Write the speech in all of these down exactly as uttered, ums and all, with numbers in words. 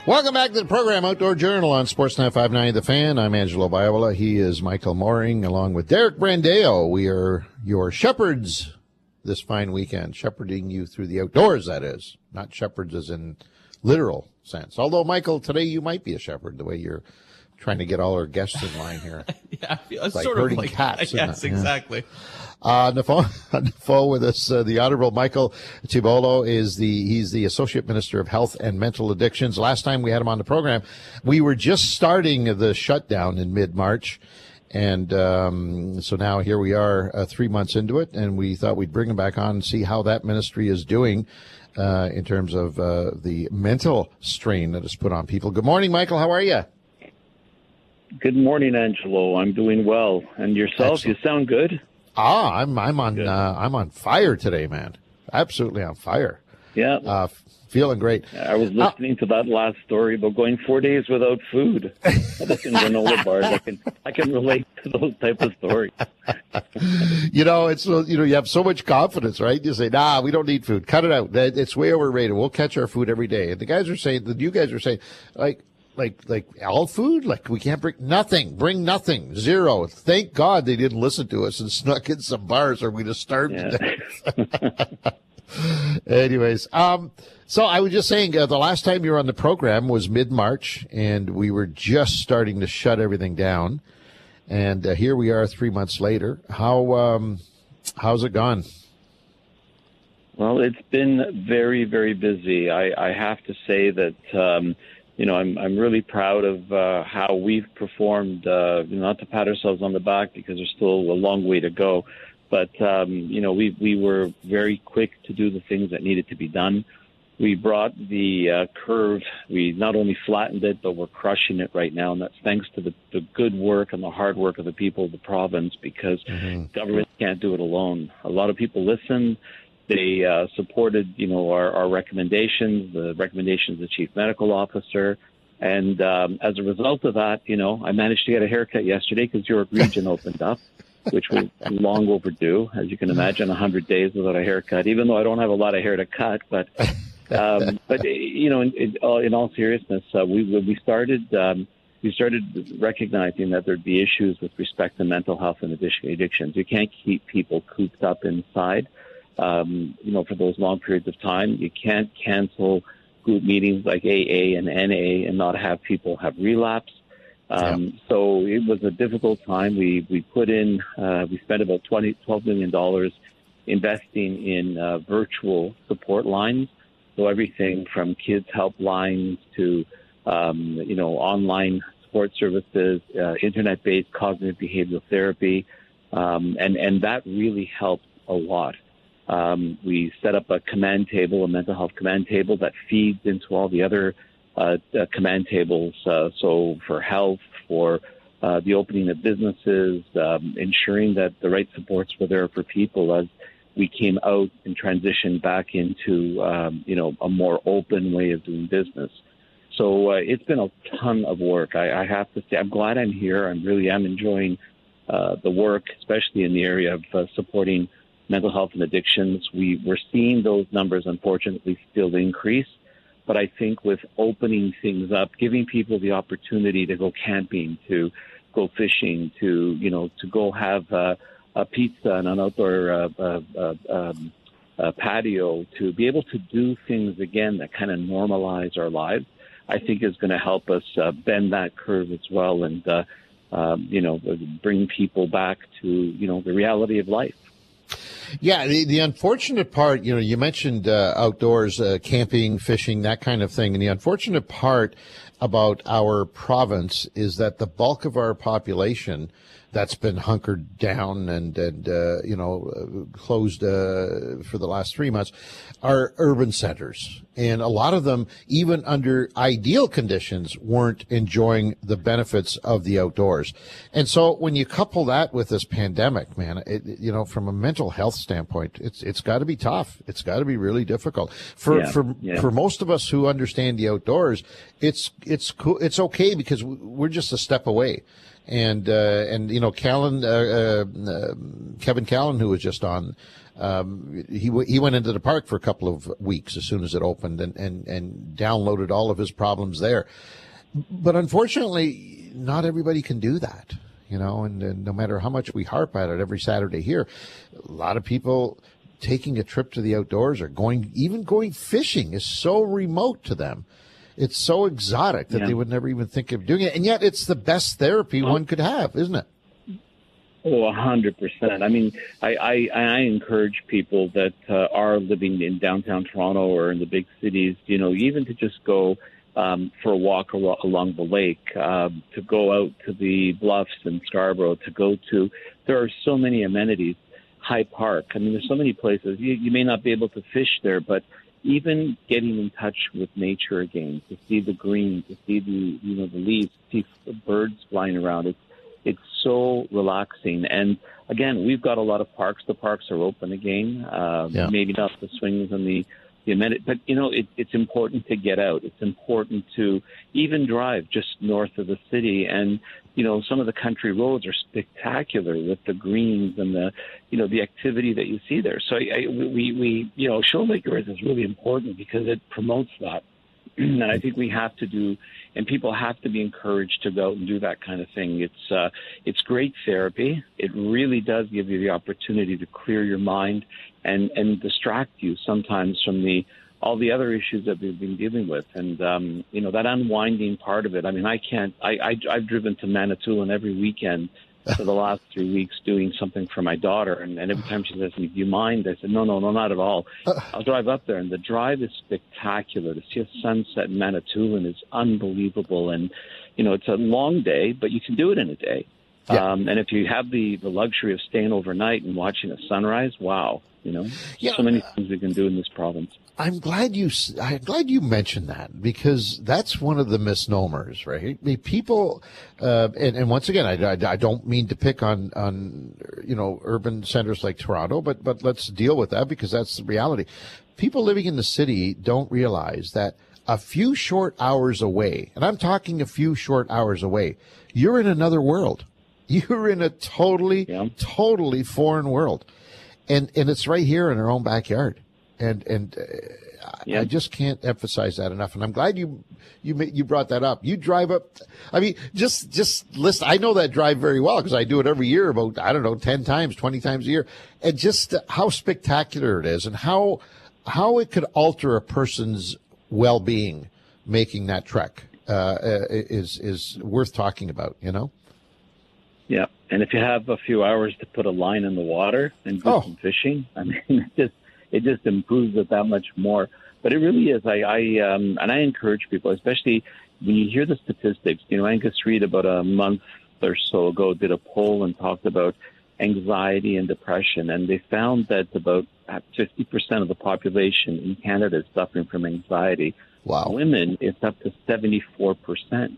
Welcome back to the program, Outdoor Journal on Sportsnet five ninety The Fan. I'm Angelo Viola. He is Michael Mooring, along with Derek Brandeo. We are your shepherds this fine weekend, shepherding you through the outdoors, that is. Not shepherds as in literal sense. Although, Michael, today you might be a shepherd, the way you're trying to get all our guests in line here. yeah, it's like sort herding of like cats. Yes, exactly. Yeah. Uh, on the phone, on the phone with us, uh, the Honorable Michael Tibollo is the, he's the Associate Minister of Health and Mental Addictions. Last time we had him on the program, we were just starting the shutdown in mid-March. And, um, so now here we are, uh, three months into it, and we thought we'd bring him back on and see how that ministry is doing, uh, in terms of, uh, the mental strain that is put on people. Good morning, Michael. How are you? Good morning, Angelo. I'm doing well. And yourself? Excellent. You sound good. Ah, I'm I'm on uh, I'm on fire today, man. Absolutely on fire. Yeah, uh, feeling great. I was listening uh, to that last story about going four days without food. That's in granola bars. I can I can relate to those type of stories. You know, it's you know you have so much confidence, right? You say, nah, we don't need food. Cut it out. It's way overrated. We'll catch our food every day. And the guys are saying, the you guys are saying, like. Like, like all food? Like, we can't bring nothing. Bring nothing. Zero. Thank God they didn't listen to us and snuck in some bars or we'd have starved yeah. to death. Anyways, um, so I was just saying, uh, the last time you were on the program was mid-March, and we were just starting to shut everything down. And uh, here we are three months later. How, um, how's it gone? Well, it's been very, very busy. I, I have to say that, um, You know, I'm I'm really proud of uh, how we've performed. Uh, not to pat ourselves on the back because there's still a long way to go, but um, you know, we we were very quick to do the things that needed to be done. We brought the uh, curve. We not only flattened it, but we're crushing it right now, and that's thanks to the, the good work and the hard work of the people of the province. Because mm-hmm. government can't do it alone. A lot of people listen. They uh, supported, you know, our, our recommendations, the recommendations of the chief medical officer. And um, as a result of that, you know, I managed to get a haircut yesterday because York Region opened up, which was long overdue. As you can imagine, one hundred days without a haircut, even though I don't have a lot of hair to cut. But, um, but you know, in, in, all, in all seriousness, uh, we we started um, we started recognizing that there'd be issues with respect to mental health and addictions. You can't keep people cooped up inside. Um, you know, for those long periods of time. You can't cancel group meetings like A A and N A and not have people have relapse. Um, yeah. So it was a difficult time. We we put in, uh, we spent about twenty, twelve million dollars investing in uh, virtual support lines. So everything from kids helplines to, um, you know, online support services, uh, internet-based cognitive behavioral therapy. Um, and, and that really helped a lot. Um, we set up a command table, a mental health command table that feeds into all the other uh, uh, command tables. Uh, so for health, for uh, the opening of businesses, um, ensuring that the right supports were there for people as we came out and transitioned back into, um, you know, a more open way of doing business. So uh, it's been a ton of work. I, I have to say, I'm glad I'm here. I really am enjoying uh, the work, especially in the area of uh, supporting mental health and addictions. We, we're seeing those numbers, unfortunately, still increase. But I think with opening things up, giving people the opportunity to go camping, to go fishing, to, you know, to go have uh, a pizza and an outdoor uh, uh, uh, um, uh, patio, to be able to do things again that kind of normalize our lives, I think is going to help us uh, bend that curve as well and, uh, um, you know, bring people back to, you know, the reality of life. Yeah, the, the unfortunate part, you know, you mentioned uh, outdoors, uh, camping, fishing, that kind of thing. And the unfortunate part about our province is that the bulk of our population that's been hunkered down and, and uh, you know, uh, closed uh, for the last three months are urban centers. And a lot of them, even under ideal conditions, weren't enjoying the benefits of the outdoors. And so when you couple that with this pandemic, man, it, you know, from a mental health standpoint, it's it's got to be tough. It's got to be really difficult. For yeah, for yeah. for most of us who understand the outdoors, it's it's cool. It's okay because we're just a step away. And, uh, and you know, Callan, uh, uh, Kevin Callan, who was just on, um, he w- he went into the park for a couple of weeks as soon as it opened and, and, and downloaded all of his problems there. But unfortunately, not everybody can do that, you know, and, and no matter how much we harp at it every Saturday here, a lot of people taking a trip to the outdoors or going, even going fishing is so remote to them. It's so exotic that yeah. they would never even think of doing it. And yet it's the best therapy well, one could have, isn't it? Oh, a hundred percent. I mean, I, I, I encourage people that uh, are living in downtown Toronto or in the big cities, you know, even to just go um, for a walk al- along the lake, um, to go out to the bluffs in Scarborough, to go to, there are so many amenities. High Park. I mean, there's so many places. You, you may not be able to fish there, but even getting in touch with nature again, to see the green, to see the, you know, the leaves, to see the birds flying around, it's, it's so relaxing. And again, we've got a lot of parks. The parks are open again. Uh, yeah. Maybe not the swings and the, the amenities, but you know, it, it's important to get out. It's important to even drive just north of the city. And, you know, some of the country roads are spectacular with the greens and the, you know, the activity that you see there. So I, I, we, we, you know, Showmakers is really important because it promotes that. And I think we have to do, and people have to be encouraged to go out and do that kind of thing. It's, uh, it's great therapy. It really does give you the opportunity to clear your mind and, and distract you sometimes from the, all the other issues that we've been dealing with. And, um, you know, that unwinding part of it. I mean, I can't, I, I, I've driven to Manitoulin every weekend for the last three weeks doing something for my daughter. And, and every time she says, do you mind? I said, no, no, no, not at all. I'll drive up there. And the drive is spectacular. To see a sunset in Manitoulin is unbelievable. And, you know, it's a long day, but you can do it in a day. Yeah. Um, and if you have the, the luxury of staying overnight and watching a sunrise, wow, you know, yeah. so many things we can do in this province. I'm glad you. I'm glad you mentioned that because that's one of the misnomers, right? I mean, people, uh, and, and once again, I, I, I don't mean to pick on on you know urban centers like Toronto, but but let's deal with that because that's the reality. People living in the city don't realize that a few short hours away, and I'm talking a few short hours away, you're in another world. You're in a totally, yeah. totally foreign world, and and it's right here in our own backyard. And and uh, yeah. I just can't emphasize that enough. And I'm glad you you you brought that up. You drive up. I mean, just just listen. I know that drive very well because I do it every year, about I don't know, ten times, twenty times a year. And just how spectacular it is, and how how it could alter a person's well-being making that trek uh, is is worth talking about. You know. Yeah, and if you have a few hours to put a line in the water and do oh. some fishing, I mean, it just it just improves it that much more. But it really is. I, I um, and I encourage people, especially when you hear the statistics. You know, Angus Reid about a month or so ago did a poll and talked about anxiety and depression, and they found that about fifty percent of the population in Canada is suffering from anxiety. Wow. Women, it's up to seventy-four percent.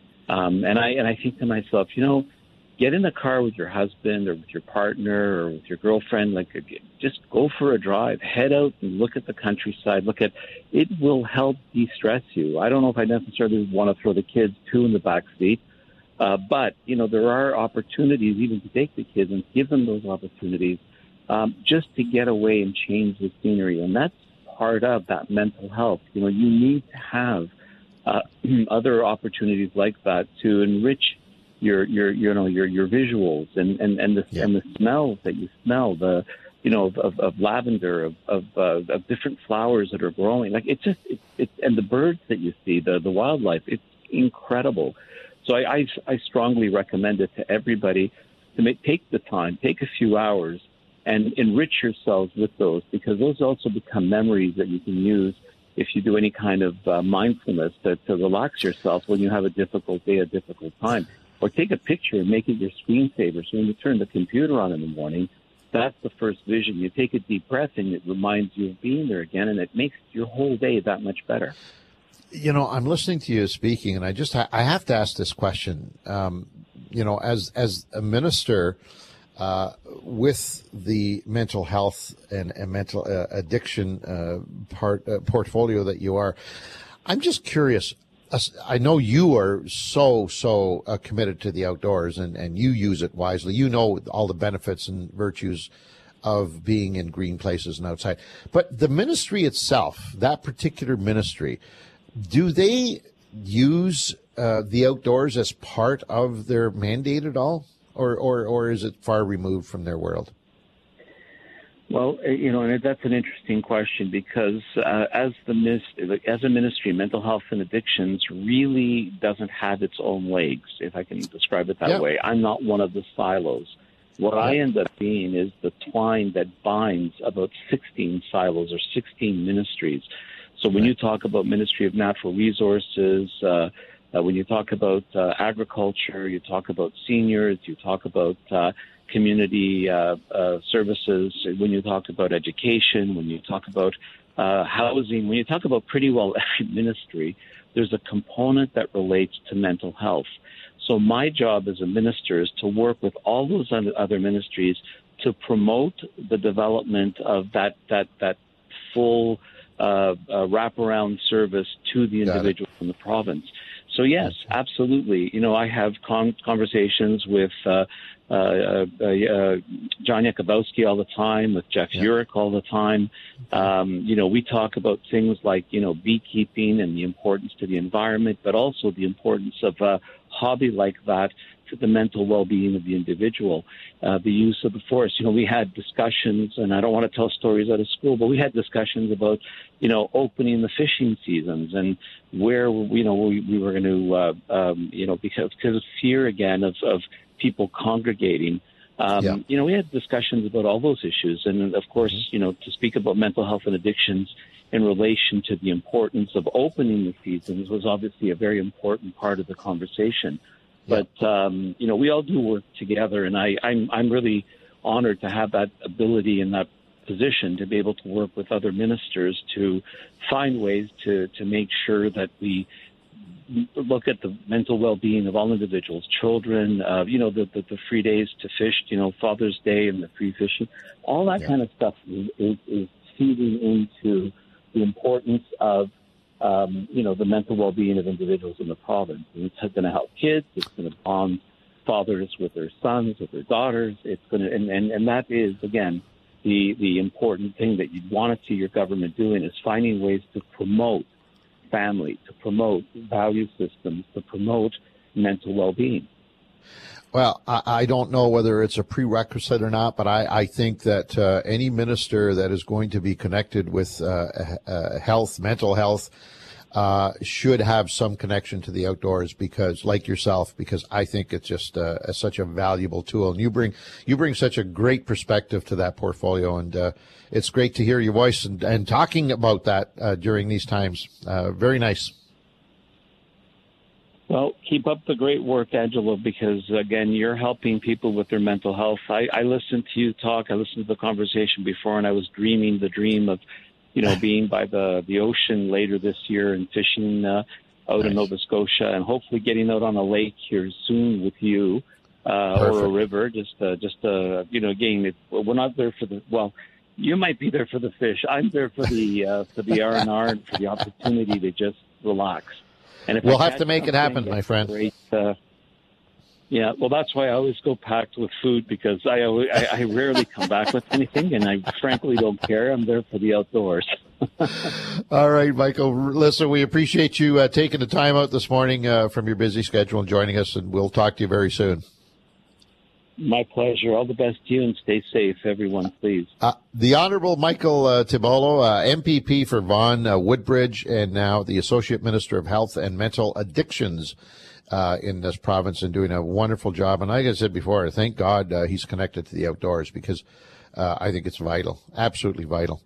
Um, and I and I think to myself, you know, get in the car with your husband or with your partner or with your girlfriend, like just go for a drive, head out and look at the countryside. Look at, it will help de-stress you. I don't know if I necessarily want to throw the kids too in the back seat, uh, but, you know, there are opportunities even to take the kids and give them those opportunities um, just to get away and change the scenery. And that's part of that mental health. You know, you need to have uh, other opportunities like that to enrich your, your, you know, your, your visuals and, and, and the, yeah. and the smells that you smell, the, you know, of, of lavender, of, of, uh, of different flowers that are growing. Like it's just, it's, it's, and the birds that you see, the, the wildlife, it's incredible. So I, I, I strongly recommend it to everybody to make, take the time, take a few hours and enrich yourselves with those, because those also become memories that you can use if you do any kind of uh, mindfulness to, to relax yourself when you have a difficult day, a difficult time. Or take a picture and make it your screensaver. So when you turn the computer on in the morning, that's the first vision. You take a deep breath and it reminds you of being there again, and it makes your whole day that much better. You know, I'm listening to you speaking, and I just ha- I have to ask this question. Um, you know, as as a minister uh, with the mental health and, and mental uh, addiction uh, part uh, portfolio that you are, I'm just curious. I know you are so, so uh, committed to the outdoors, and, and you use it wisely. You know all the benefits and virtues of being in green places and outside. But the ministry itself, that particular ministry, do they use uh, the outdoors as part of their mandate at all? Or, or, or is it far removed from their world? Well, you know, and that's an interesting question because uh, as the as a ministry, mental health and addictions really doesn't have its own legs, if I can describe it that yep. way. I'm not one of the silos. What yep. I end up being is the twine that binds about sixteen silos or sixteen ministries. So when right. you talk about Ministry of Natural Resources, uh, uh, when you talk about uh, agriculture, you talk about seniors, you talk about uh, community uh, uh, services, when you talk about education, when you talk about uh, housing, when you talk about pretty well every ministry, there's a component that relates to mental health. So my job as a minister is to work with all those other ministries to promote the development of that that that full uh, uh, wraparound service to the individual in the province. So yes, absolutely. You know, I have con- conversations with uh, uh, uh, uh, John Yakubowski all the time, with Jeff yeah. Urich all the time. Um, you know, we talk about things like, you know, beekeeping and the importance to the environment, but also the importance of a hobby like that to the mental well-being of the individual, uh, the use of the forest. You know, we had discussions, and I don't want to tell stories out of school, but we had discussions about, you know, opening the fishing seasons and where, you know, we, we were going to, uh, um, you know, because, because of fear, again, of, of people congregating. Um, yeah. You know, we had discussions about all those issues. And, of course, mm-hmm. you know, to speak about mental health and addictions in relation to the importance of opening the seasons was obviously a very important part of the conversation. Yeah. But, um, you know, we all do work together, and I, I'm, I'm really honored to have that ability and that position to be able to work with other ministers to find ways to, to make sure that we look at the mental well-being of all individuals, children, uh, you know, the, the, the free days to fish, you know, Father's Day and the free fishing, all that yeah. kind of stuff is, is, is feeding into the importance of Um, you know, the mental well-being of individuals in the province. And it's going to help kids. It's going to bond fathers with their sons, with their daughters. It's going to, and, and, and that is, again, the, the important thing that you want to see your government doing is finding ways to promote family, to promote value systems, to promote mental well-being. Well, I, I don't know whether it's a prerequisite or not, but I, I think that uh, any minister that is going to be connected with uh, uh, health, mental health, uh, should have some connection to the outdoors because, like yourself, because I think it's just uh, a, such a valuable tool. And you bring you bring such a great perspective to that portfolio, and uh, it's great to hear your voice and, and talking about that uh, during these times. Uh, very nice. Well, keep up the great work, Angelo, because, again, you're helping people with their mental health. I, I listened to you talk. I listened to the conversation before, and I was dreaming the dream of, you know, being by the, the ocean later this year and fishing uh, out nice. in Nova Scotia and hopefully getting out on a lake here soon with you uh, or a river. Just, uh, just uh, you know, again, it, we're not there for the, well, you might be there for the fish. I'm there for the, uh, for the R and R and for the opportunity to just relax. And if we'll have to make it happen, my friend. Great, uh, yeah, well, that's why I always go packed with food because I, I I rarely come back with anything, and I frankly don't care. I'm there for the outdoors. All right, Michael. Listen, we appreciate you uh, taking the time out this morning uh, from your busy schedule and joining us, and we'll talk to you very soon. My pleasure. All the best to you, and stay safe, everyone, please. Uh, the Honorable Michael uh, Tibollo, uh, M P P for Vaughan uh, Woodbridge, and now the Associate Minister of Health and Mental Addictions uh, in this province, and doing a wonderful job. And like I said before, thank God uh, he's connected to the outdoors because uh, I think it's vital, absolutely vital.